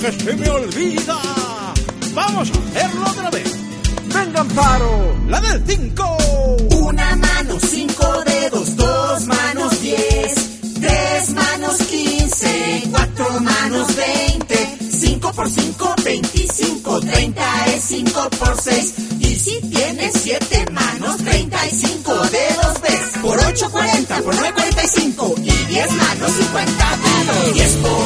que se me olvida. Vamos a hacerlo otra vez. Venga, Amparo, la del 5. Una mano, 5 dedos, 2 manos, 10, 3 manos, 15, 4 manos, 20, 5 por 5, 25, 30 es 5 por 6. Y si tienes 7 manos, 35 dedos ves. Por 8, 40, por 9, 45. Y 10 manos, 50 dedos. 10 por